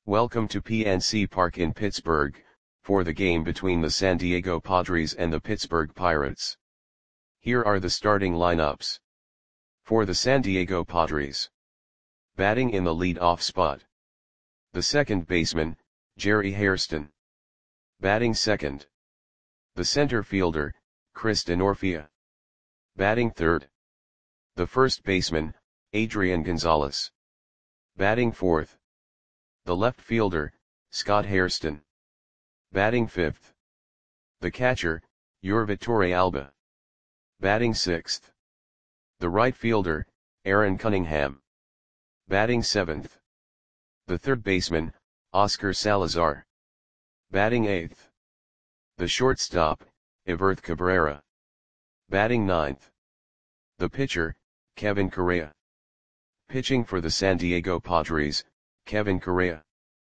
Welcome to PNC Park in Pittsburgh, for the game between the San Diego Padres and the Pittsburgh Pirates. Here are the starting lineups. For the San Diego Padres. Batting in the lead-off spot. The second baseman, Jerry Hairston. Batting second. The center fielder, Chris Denorfia. Batting third. The first baseman, Adrian Gonzalez. Batting fourth. The left fielder, Scott Hairston. Batting fifth. The catcher, Yorvi Torrealba. Batting sixth. The right fielder, Aaron Cunningham. Batting seventh. The third baseman, Oscar Salazar. Batting eighth. The shortstop, Everth Cabrera. Batting ninth. The pitcher, Kevin Correa. Pitching for the San Diego Padres, Kevin Correa.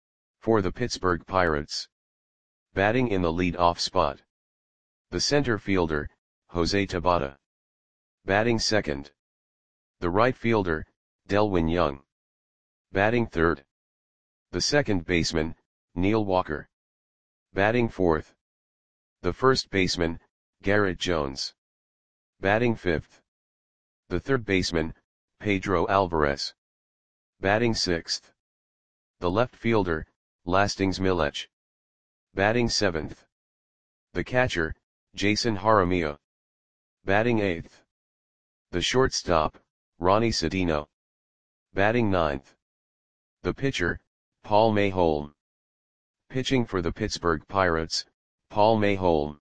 For the Pittsburgh Pirates. Batting in the lead-off spot. The center fielder, Jose Tabata. Batting second. The right fielder, Delwin Young. Batting third. The second baseman, Neil Walker. Batting fourth. The first baseman, Garrett Jones. Batting fifth. The third baseman, Pedro Alvarez. Batting sixth. The left fielder, Lastings Milech. Batting seventh. The catcher, Jason Jaramillo. Batting eighth. The shortstop, Ronnie Sedino. Batting ninth. The pitcher, Paul Mayholm. Pitching for the Pittsburgh Pirates, Paul Mayholm.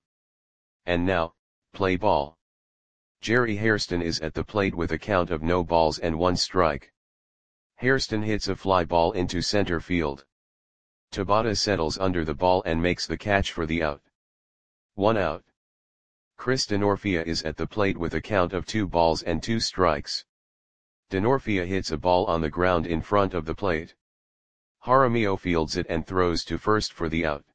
And now, play ball. Jerry Hairston is at the plate with a count of no balls and one strike. Hairston hits a fly ball into center field. Tabata settles under the ball and makes the catch for the out. 1 out. Chris Denorfia is at the plate with a count of 2 balls and 2 strikes. Denorfia hits a ball on the ground in front of the plate. Jaramillo fields it and throws to first for the out.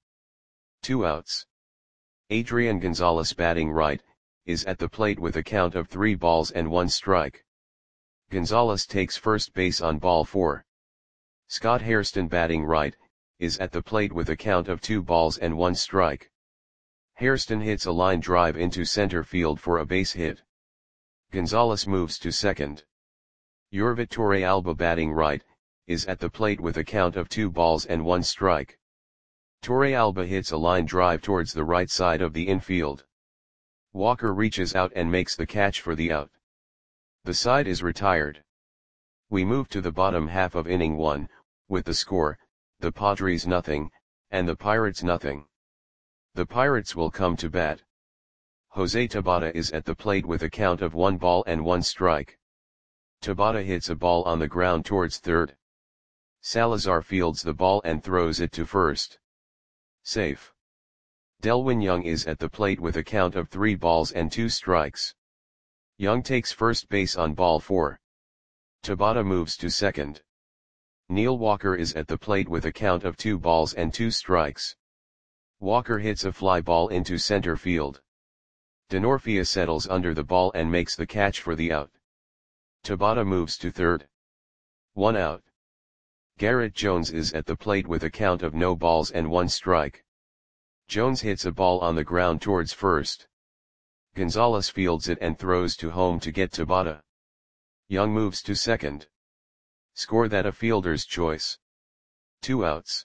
2 outs. Adrian Gonzalez, batting right, is at the plate with a count of 3 balls and 1 strike. Gonzalez takes first base on ball 4. Scott Hairston, batting right, is at the plate with a count of 2 balls and 1 strike. Hairston hits a line drive into center field for a base hit. Gonzalez moves to second. Yorvi Torrealba, batting right, is at the plate with a count of 2 balls and 1 strike. Torrealba hits a line drive towards the right side of the infield. Walker reaches out and makes the catch for the out. The side is retired. We move to the bottom half of inning 1, with the score, the Padres nothing, and the Pirates nothing. The Pirates will come to bat. Jose Tabata is at the plate with a count of 1 ball and 1 strike. Tabata hits a ball on the ground towards third. Salazar fields the ball and throws it to first. Safe. Delwin Young is at the plate with a count of 3 balls and 2 strikes. Young takes first base on ball 4. Tabata moves to second. Neil Walker is at the plate with a count of 2 balls and 2 strikes. Walker hits a fly ball into center field. Denorfia settles under the ball and makes the catch for the out. Tabata moves to third. 1 out. Garrett Jones is at the plate with a count of no balls and 1 strike. Jones hits a ball on the ground towards first. Gonzalez fields it and throws to home to get Tabata. Young moves to second. Score that a fielder's choice. 2 outs.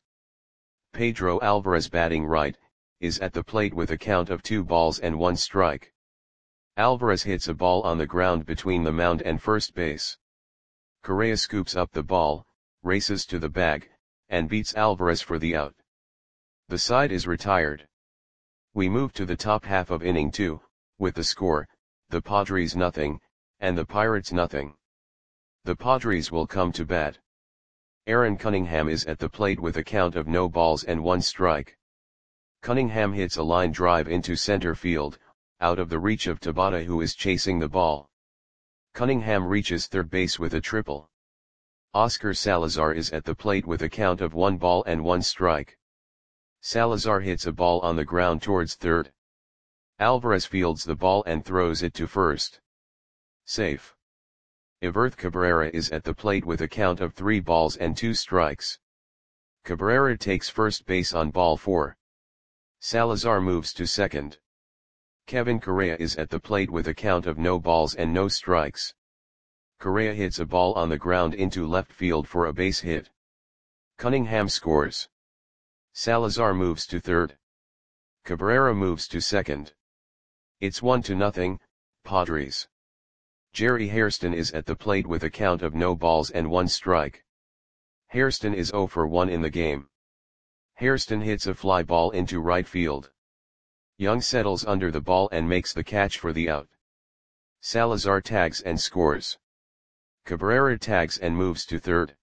Pedro Alvarez, batting right, is at the plate with a count of 2 balls and 1 strike. Alvarez hits a ball on the ground between the mound and first base. Correa scoops up the ball, races to the bag, and beats Alvarez for the out. The side is retired. We move to the top half of inning 2, with the score, the Padres nothing, and the Pirates nothing. The Padres will come to bat. Aaron Cunningham is at the plate with a count of no balls and 1 strike. Cunningham hits a line drive into center field, out of the reach of Tabata, who is chasing the ball. Cunningham reaches third base with a triple. Oscar Salazar is at the plate with a count of 1 ball and 1 strike. Salazar hits a ball on the ground towards third. Alvarez fields the ball and throws it to first. Safe. Everth Cabrera is at the plate with a count of 3 balls and 2 strikes. Cabrera takes first base on ball 4. Salazar moves to second. Kevin Correa is at the plate with a count of no balls and no strikes. Correa hits a ball on the ground into left field for a base hit. Cunningham scores. Salazar moves to third. Cabrera moves to second. It's 1-0, Padres. Jerry Hairston is at the plate with a count of no balls and 1 strike. Hairston is 0 for 1 in the game. Hairston hits a fly ball into right field. Young settles under the ball and makes the catch for the out. Salazar tags and scores. Cabrera tags and moves to third.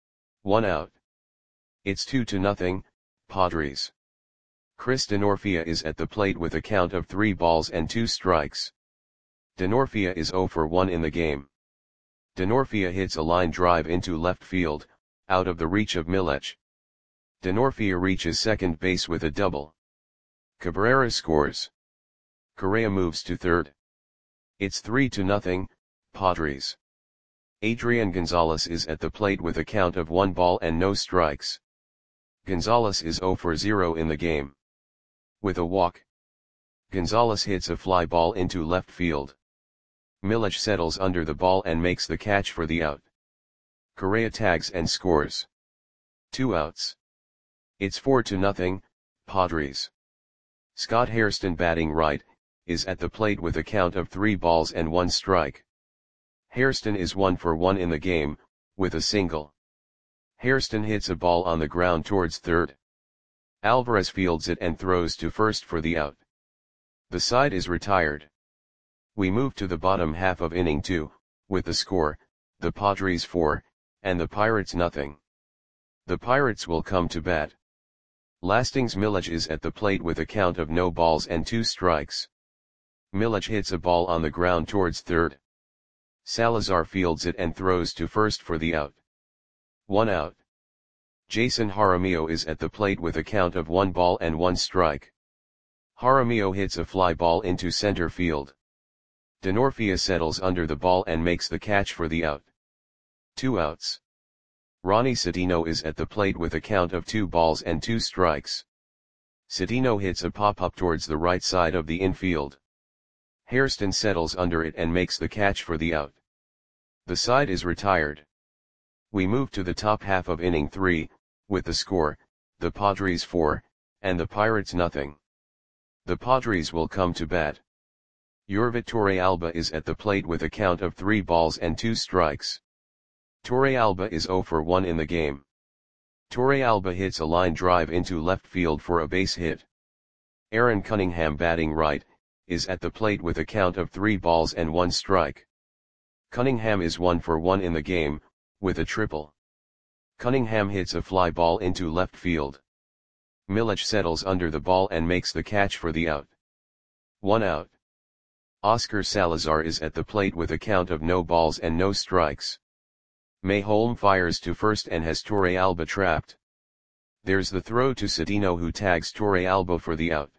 1 out. It's 2-0, Padres. Chris Denorfia is at the plate with a count of 3 balls and 2 strikes. Denorfia is 0 for 1 in the game. Denorfia hits a line drive into left field, out of the reach of Milech. Denorfia reaches second base with a double. Cabrera scores. Correa moves to third. It's 3-0, Padres. Adrian Gonzalez is at the plate with a count of 1 ball and no strikes. Gonzalez is 0 for 0 in the game. With a walk, Gonzalez hits a fly ball into left field. Milech settles under the ball and makes the catch for the out. Correa tags and scores. 2 outs. It's 4-0, Padres. Scott Hairston, batting right, is at the plate with a count of 3 balls and 1 strike. Hairston is 1 for 1 in the game, with a single. Hairston hits a ball on the ground towards third. Alvarez fields it and throws to first for the out. The side is retired. We move to the bottom half of inning 2, with the score, the Padres 4, and the Pirates nothing. The Pirates will come to bat. Lastings Milech is at the plate with a count of no balls and 2 strikes. Milech hits a ball on the ground towards third. Salazar fields it and throws to first for the out. 1 out. Jason Jaramillo is at the plate with a count of 1 ball and 1 strike. Jaramillo hits a fly ball into center field. Denorfia settles under the ball and makes the catch for the out. 2 outs. Ronnie Cedeno is at the plate with a count of 2 balls and 2 strikes. Cedeno hits a pop-up towards the right side of the infield. Hairston settles under it and makes the catch for the out. The side is retired. We move to the top half of inning 3, with the score, the Padres 4, and the Pirates nothing. The Padres will come to bat. Yorvit Torrealba is at the plate with a count of 3 balls and 2 strikes. Torrealba is 0 for 1 in the game. Torrealba hits a line drive into left field for a base hit. Aaron Cunningham, batting right, is at the plate with a count of 3 balls and 1 strike. Cunningham is 1 for 1 in the game, with a triple. Cunningham hits a fly ball into left field. Milech settles under the ball and makes the catch for the out. 1 out. Oscar Salazar is at the plate with a count of no balls and no strikes. Mayholm fires to first and has Torrealba trapped. There's the throw to Cedeno, who tags Torrealba for the out.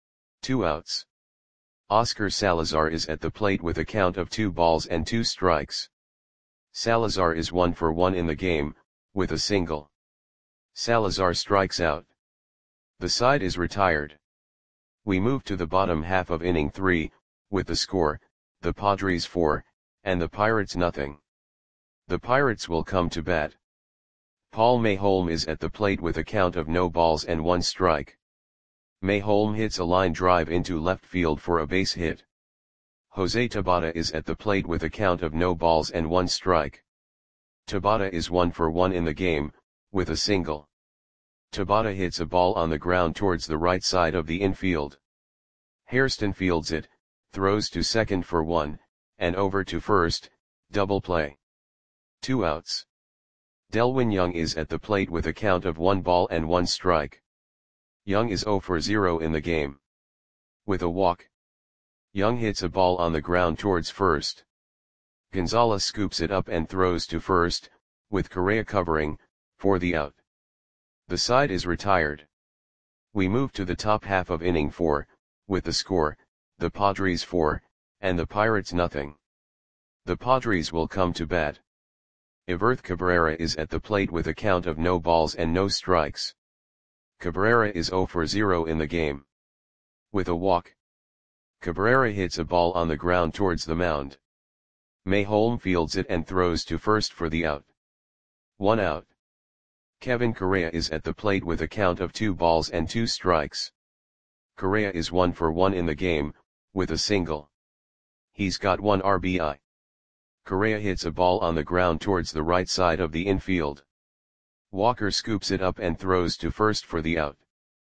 2 outs. Oscar Salazar is at the plate with a count of 2 balls and 2 strikes. Salazar is 1 for 1 in the game, with a single. Salazar strikes out. The side is retired. We move to the bottom half of inning 3, with the score, the Padres 4, and the Pirates nothing. The Pirates will come to bat. Paul Mayholm is at the plate with a count of no balls and 1 strike. Mayholm hits a line drive into left field for a base hit. Jose Tabata is at the plate with a count of no balls and 1 strike. Tabata is 1 for 1 in the game, with a single. Tabata hits a ball on the ground towards the right side of the infield. Hairston fields it, throws to second for 1, and over to first, double play. 2 outs. Delwin Young is at the plate with a count of 1 ball and 1 strike. Young is 0 for 0 in the game. With a walk, Young hits a ball on the ground towards first. Gonzalez scoops it up and throws to first, with Correa covering, for the out. The side is retired. We move to the top half of inning 4, with the score, the Padres 4, and the Pirates nothing. The Padres will come to bat. Iverth Cabrera is at the plate with a count of no balls and no strikes. Cabrera is 0 for 0 in the game. With a walk, Cabrera hits a ball on the ground towards the mound. Mayholm fields it and throws to first for the out. 1 out. Kevin Correa is at the plate with a count of 2 balls and 2 strikes. Correa is 1 for 1 in the game, with a single. He's got 1 RBI. Correa hits a ball on the ground towards the right side of the infield. Walker scoops it up and throws to first for the out.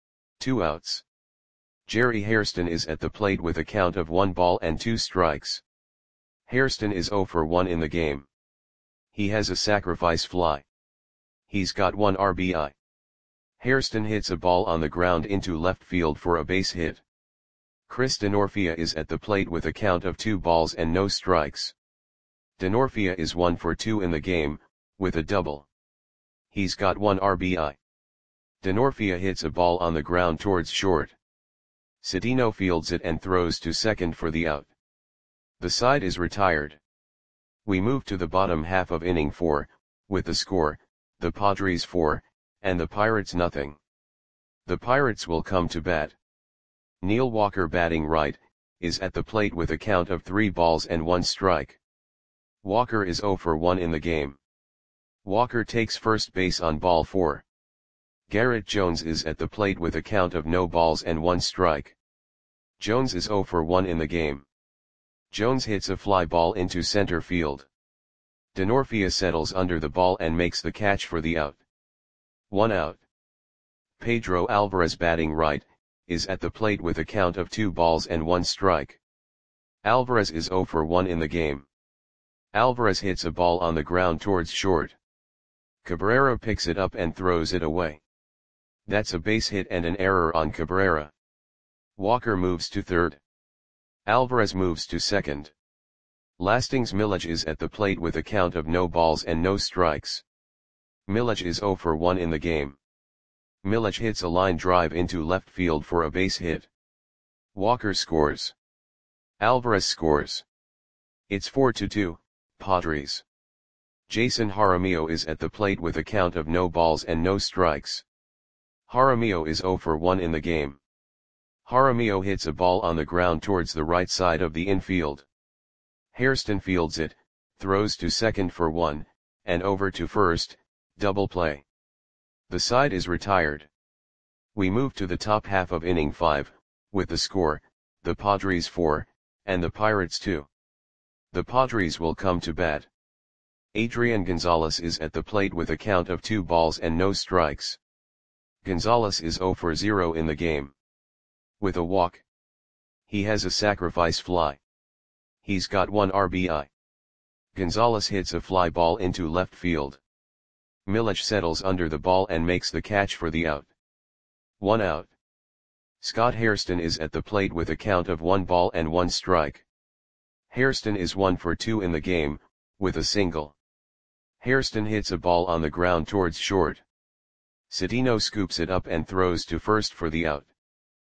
2 outs. Jerry Hairston is at the plate with a count of 1 ball and 2 strikes. Hairston is 0 for 1 in the game. He has a sacrifice fly. He's got 1 RBI. Hairston hits a ball on the ground into left field for a base hit. Chris Denorfia is at the plate with a count of 2 balls and no strikes. Denorfia is 1 for 2 in the game, with a double. He's got 1 RBI. Denorfia hits a ball on the ground towards short. Cedeno fields it and throws to second for the out. The side is retired. We move to the bottom half of inning 4, with the score, the Padres 4, and the Pirates nothing. The Pirates will come to bat. Neil Walker, batting right, is at the plate with a count of 3 balls and 1 strike. Walker is 0 for 1 in the game. Walker takes first base on ball 4. Garrett Jones is at the plate with a count of no balls and 1 strike. Jones is 0 for 1 in the game. Jones hits a fly ball into center field. Denorfia settles under the ball and makes the catch for the out. 1 out. Pedro Alvarez, batting right, is at the plate with a count of 2 balls and 1 strike. Alvarez is 0 for 1 in the game. Alvarez hits a ball on the ground towards short. Cabrera picks it up and throws it away. That's a base hit and an error on Cabrera. Walker moves to third. Alvarez moves to second. Lastings Milledge is at the plate with a count of no balls and no strikes. Milledge is 0 for 1 in the game. Milledge hits a line drive into left field for a base hit. Walker scores. Alvarez scores. It's 4-2, Padres. Jason Jaramillo is at the plate with a count of no balls and no strikes. Jaramillo is 0 for 1 in the game. Jaramillo hits a ball on the ground towards the right side of the infield. Hairston fields it, throws to second for 1, and over to first, double play. The side is retired. We move to the top half of inning 5, with the score, the Padres 4, and the Pirates 2. The Padres will come to bat. Adrian Gonzalez is at the plate with a count of 2 balls and no strikes. Gonzalez is 0 for 0 in the game. With a walk, he has a sacrifice fly. He's got 1 RBI. Gonzalez hits a fly ball into left field. Milledge settles under the ball and makes the catch for the out. 1 out. Scott Hairston is at the plate with a count of 1 ball and 1 strike. Hairston is 1 for 2 in the game, with a single. Hairston hits a ball on the ground towards short. Cedeno scoops it up and throws to first for the out.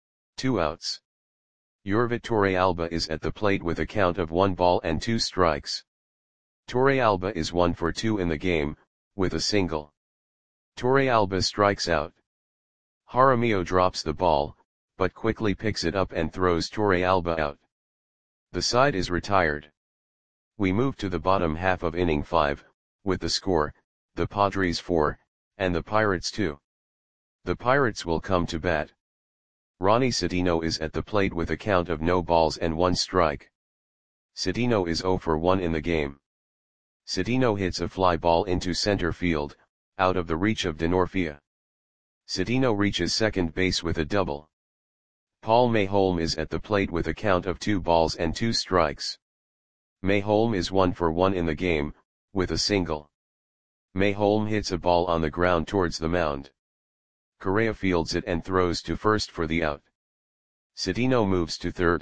2 outs. Yorvit Torrealba is at the plate with a count of 1 ball and 2 strikes. Torrealba is 1 for 2 in the game, with a single. Torrealba strikes out. Jaramillo drops the ball, but quickly picks it up and throws Torrealba out. The side is retired. We move to the bottom half of inning 5, with the score, the Padres 4, and the Pirates 2. The Pirates will come to bat. Ronnie Cedeno is at the plate with a count of no balls and 1 strike. Cedeno is 0 for 1 in the game. Cedeno hits a fly ball into center field, out of the reach of Denorfia. Cedeno reaches second base with a double. Paul Mayholm is at the plate with a count of 2 balls and 2 strikes. Mayholm is 1 for 1 in the game, with a single. Mayholm hits a ball on the ground towards the mound. Correa fields it and throws to first for the out. Cedeno moves to third.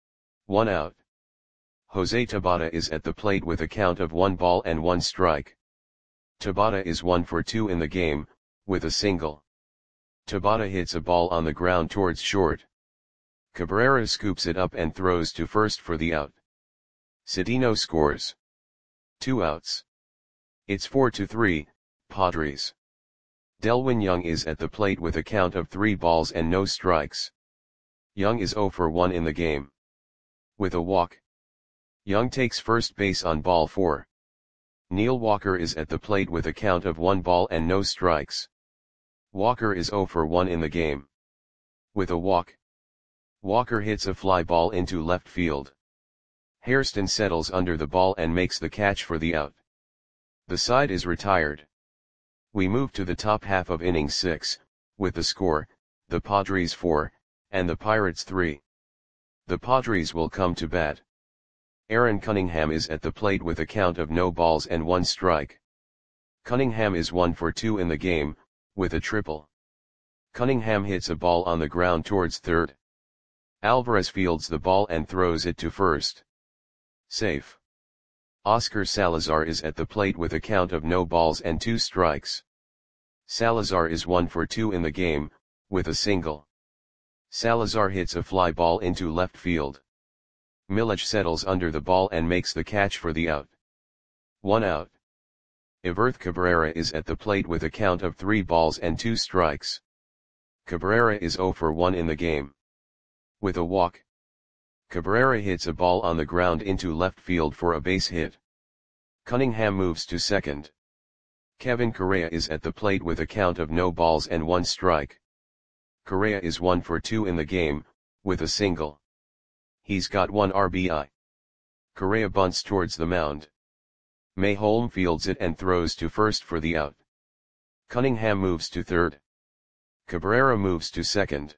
1 out. Jose Tabata is at the plate with a count of 1 ball and 1 strike. Tabata is 1 for 2 in the game, with a single. Tabata hits a ball on the ground towards short. Cabrera scoops it up and throws to first for the out. Cedeno scores. 2 outs. It's 4-3, Padres. Delwin Young is at the plate with a count of 3 balls and no strikes. Young is 0 for 1 in the game. With a walk. Young takes first base on ball 4. Neil Walker is at the plate with a count of 1 ball and no strikes. Walker is 0 for 1 in the game. With a walk. Walker hits a fly ball into left field. Hairston settles under the ball and makes the catch for the out. The side is retired. We move to the top half of inning 6, with the score, the Padres 4, and the Pirates 3. The Padres will come to bat. Aaron Cunningham is at the plate with a count of no balls and 1 strike. Cunningham is 1 for 2 in the game, with a triple. Cunningham hits a ball on the ground towards third. Alvarez fields the ball and throws it to first. Safe. Oscar Salazar is at the plate with a count of no balls and 2 strikes. Salazar is 1 for 2 in the game, with a single. Salazar hits a fly ball into left field. Milich settles under the ball and makes the catch for the out. 1 out. Everth Cabrera is at the plate with a count of 3 balls and 2 strikes. Cabrera is 0 for 1 in the game. With a walk. Cabrera hits a ball on the ground into left field for a base hit. Cunningham moves to second. Kevin Correa is at the plate with a count of no balls and 1 strike. Correa is 1 for 2 in the game, with a single. He's got 1 RBI. Correa bunts towards the mound. Mayholm fields it and throws to first for the out. Cunningham moves to third. Cabrera moves to second.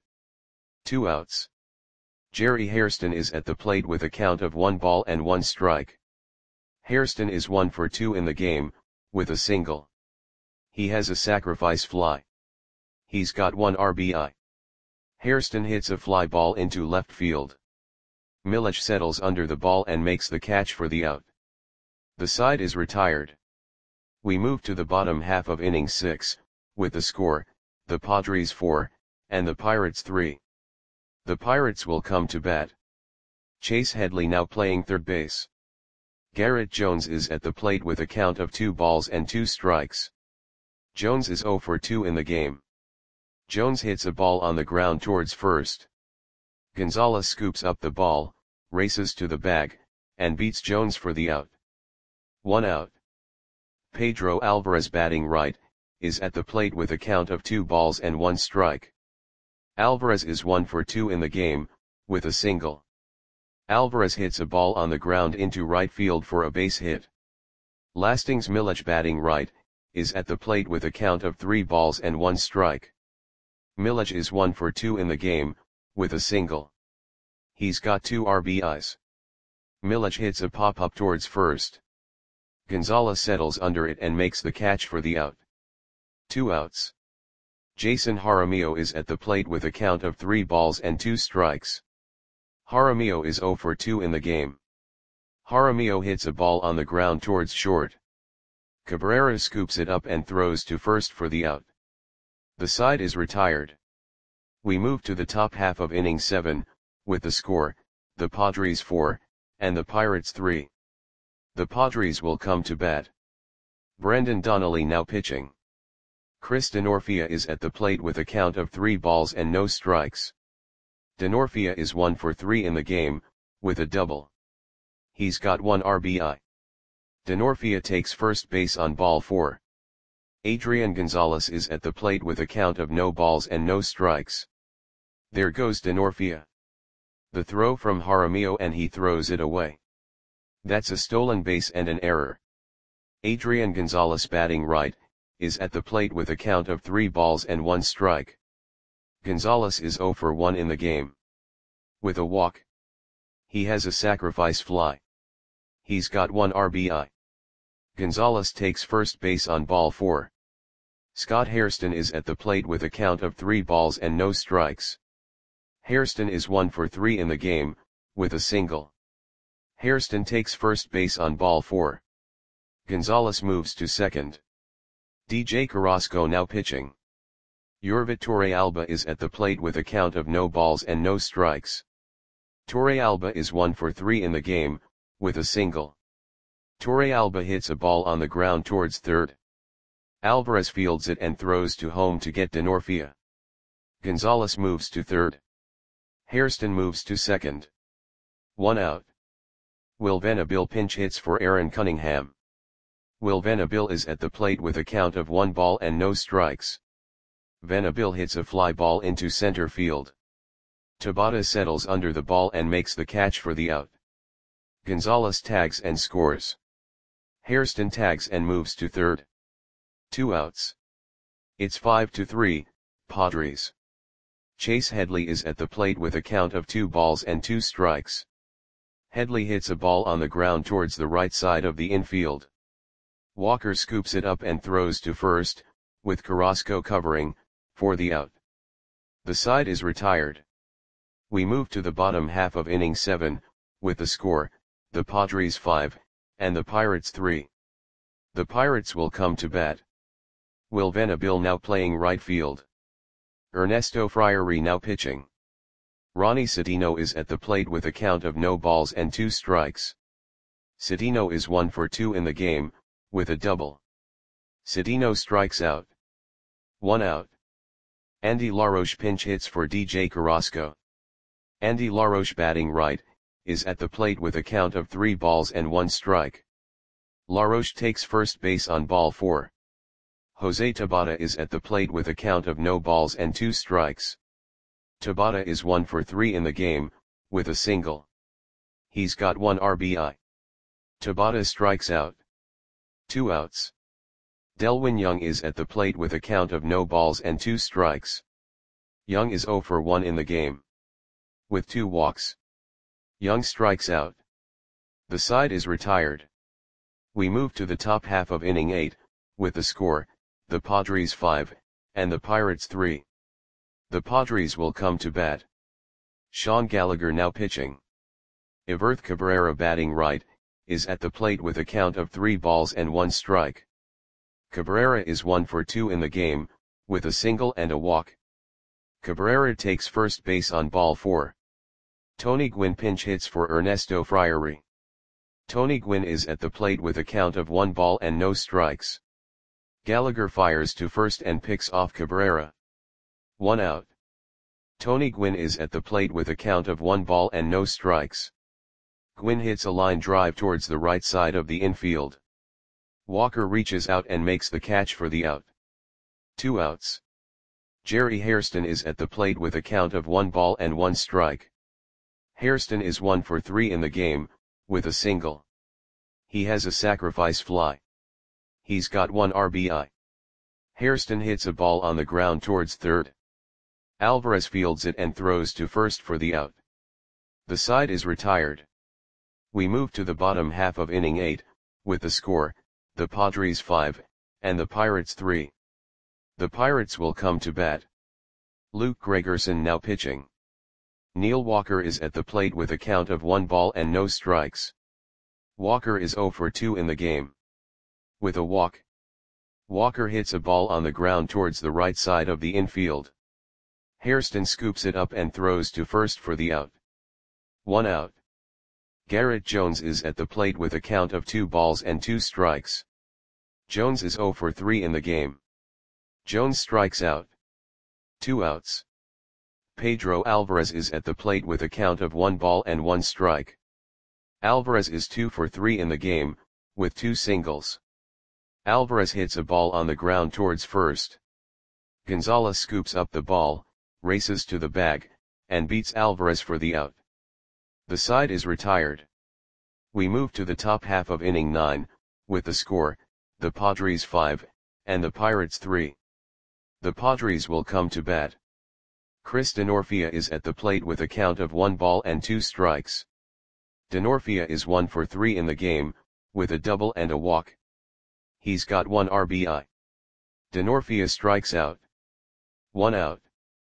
2 outs. Jerry Hairston is at the plate with a count of 1 ball and 1 strike. Hairston is 1 for 2 in the game, with a single. He has a sacrifice fly. He's got 1 RBI. Hairston hits a fly ball into left field. Milich settles under the ball and makes the catch for the out. The side is retired. We move to the bottom half of inning 6, with the score, the Padres 4, and the Pirates 3. The Pirates will come to bat. Chase Headley now playing third base. Garrett Jones is at the plate with a count of 2 balls and 2 strikes. Jones is 0 for 2 in the game. Jones hits a ball on the ground towards first. Gonzalez scoops up the ball, races to the bag, and beats Jones for the out. 1 out. Pedro Alvarez batting right, is at the plate with a count of 2 balls and 1 strike. Alvarez is 1 for 2 in the game, with a single. Alvarez hits a ball on the ground into right field for a base hit. Lastings Milich batting right, is at the plate with a count of 3 balls and 1 strike. Milich is 1 for 2 in the game, with a single. He's got 2 RBIs. Milich hits a pop-up towards first. Gonzalez settles under it and makes the catch for the out. 2 outs. Jason Jaramillo is at the plate with a count of 3 balls and 2 strikes. Jaramillo is 0 for 2 in the game. Jaramillo hits a ball on the ground towards short. Cabrera scoops it up and throws to first for the out. The side is retired. We move to the top half of inning 7, with the score, the Padres 4, and the Pirates 3. The Padres will come to bat. Brendan Donnelly now pitching. Chris Denorfia is at the plate with a count of 3 balls and no strikes. Denorfia is 1 for 3 in the game, with a double. He's got 1 RBI. Denorfia takes first base on ball 4. Adrian Gonzalez is at the plate with a count of no balls and no strikes. There goes Denorfia. The throw from Jaramillo and he throws it away. That's a stolen base and an error. Adrian Gonzalez batting right, is at the plate with a count of 3 balls and 1 strike. Gonzalez is 0 for 1 in the game. With a walk. He has a sacrifice fly. He's got 1 RBI. Gonzalez takes first base on ball 4. Scott Hairston is at the plate with a count of 3 balls and no strikes. Hairston is 1 for 3 in the game, with a single. Hairston takes first base on ball 4. Gonzalez moves to second. DJ Carrasco now pitching. Yorvit Torrealba is at the plate with a count of no balls and no strikes. Torrealba is 1 for 3 in the game, with a single. Torrealba hits a ball on the ground towards third. Alvarez fields it and throws to home to get Denorfia. Gonzalez moves to third. Hairston moves to second. 1 out. Will Venabil pinch hits for Aaron Cunningham. Will Venabil is at the plate with a count of 1 ball and no strikes. Venabil hits a fly ball into center field. Tabata settles under the ball and makes the catch for the out. Gonzalez tags and scores. Hairston tags and moves to third. 2 outs. It's 5-3, Padres. Chase Headley is at the plate with a count of 2 balls and 2 strikes. Headley hits a ball on the ground towards the right side of the infield. Walker scoops it up and throws to first, with Carrasco covering, for the out. The side is retired. We move to the bottom half of inning 7, with the score, the Padres 5, and the Pirates 3. The Pirates will come to bat. Will Venabil now playing right field. Ernesto Friary now pitching. Ronnie Cedeno is at the plate with a count of no balls and 2 strikes. Cedeno is 1 for 2 in the game, with a double. Cedeno strikes out. 1 out. Andy LaRoche pinch hits for DJ Carrasco. Andy LaRoche batting right, is at the plate with a count of 3 balls and 1 strike. LaRoche takes first base on ball 4. Jose Tabata is at the plate with a count of no balls and 2 strikes. Tabata is 1 for 3 in the game, with a single. He's got 1 RBI. Tabata strikes out. 2 outs. Delwin Young is at the plate with a count of no balls and 2 strikes. Young is 0 for 1 in the game. With 2 walks. Young strikes out. The side is retired. We move to the top half of inning 8, with the score, the Padres 5, and the Pirates 3. The Padres will come to bat. Sean Gallagher now pitching. Everth Cabrera batting right, is at the plate with a count of 3 balls and 1 strike. Cabrera is 1 for 2 in the game, with a single and a walk. Cabrera takes first base on ball 4. Tony Gwynn pinch hits for Ernesto Friary. Tony Gwynn is at the plate with a count of 1 ball and no strikes. Gallagher fires to first and picks off Cabrera. 1 out. Tony Gwynn is at the plate with a count of 1 ball and no strikes. Gwynn hits a line drive towards the right side of the infield. Walker reaches out and makes the catch for the out. 2 outs. Jerry Hairston is at the plate with a count of 1 ball and 1 strike. Hairston is 1 for 3 in the game, with a single. He has a sacrifice fly. He's got 1 RBI. Hairston hits a ball on the ground towards third. Alvarez fields it and throws to first for the out. The side is retired. We move to the bottom half of inning 8, with the score, the Padres 5, and the Pirates 3. The Pirates will come to bat. Luke Gregerson now pitching. Neil Walker is at the plate with a count of 1 ball and no strikes. Walker is 0 for 2 in the game. With a walk. Walker hits a ball on the ground towards the right side of the infield. Hairston scoops it up and throws to first for the out. 1 out. Garrett Jones is at the plate with a count of 2 balls and 2 strikes. Jones is 0 for 3 in the game. Jones strikes out. 2 outs. Pedro Alvarez is at the plate with a count of 1 ball and 1 strike. Alvarez is 2 for 3 in the game, with 2 singles. Alvarez hits a ball on the ground towards first. Gonzalez scoops up the ball, races to the bag, and beats Alvarez for the out. The side is retired. We move to the top half of inning 9, with the score, the Padres 5, and the Pirates 3. The Padres will come to bat. Chris Denorfia is at the plate with a count of 1 ball and 2 strikes. Denorfia is 1 for 3 in the game, with a double and a walk. He's got 1 RBI. Denorfia strikes out. 1 out.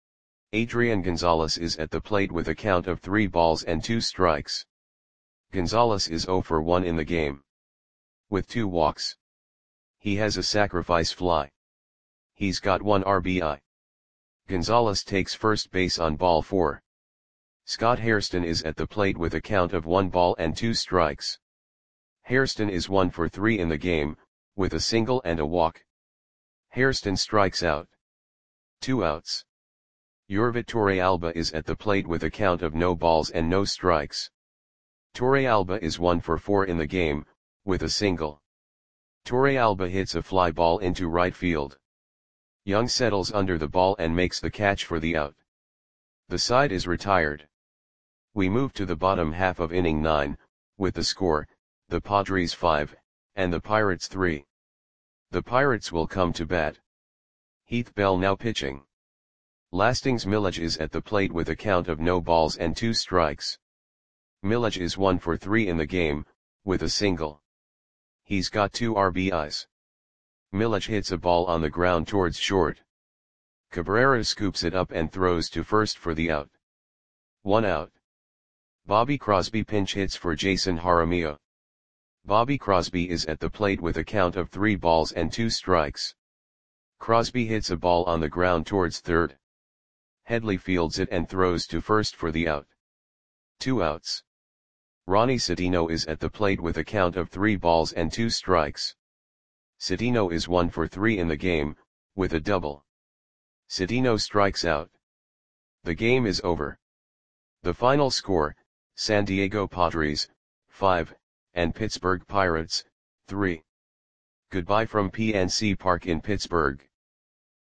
Adrian Gonzalez is at the plate with a count of 3 balls and 2 strikes. Gonzalez is 0 for 1 in the game. With 2 walks. He has a sacrifice fly. He's got 1 RBI. Gonzalez takes first base on ball 4. Scott Hairston is at the plate with a count of 1 ball and 2 strikes. Hairston is 1 for 3 in the game, with a single and a walk. Hairston strikes out. 2 outs. Yorvit Torrealba is at the plate with a count of no balls and no strikes. Torrealba is 1 for 4 in the game, with a single. Torrealba hits a fly ball into right field. Young settles under the ball and makes the catch for the out. The side is retired. We move to the bottom half of inning 9, with the score, the Padres 5, and the Pirates 3. The Pirates will come to bat. Heath Bell now pitching. Lastings Milledge is at the plate with a count of no balls and 2 strikes. Milledge is 1 for 3 in the game, with a single. He's got 2 RBIs. Milledge hits a ball on the ground towards short. Cabrera scoops it up and throws to first for the out. 1 out. Bobby Crosby pinch hits for Jason Jaramillo. Bobby Crosby is at the plate with a count of 3 balls and 2 strikes. Crosby hits a ball on the ground towards third. Headley fields it and throws to first for the out. 2 outs. Ronnie Citino is at the plate with a count of 3 balls and 2 strikes. Citino is 1 for 3 in the game, with a double. Citino strikes out. The game is over. The final score, San Diego Padres, 5, and Pittsburgh Pirates, 3. Goodbye from PNC Park in Pittsburgh.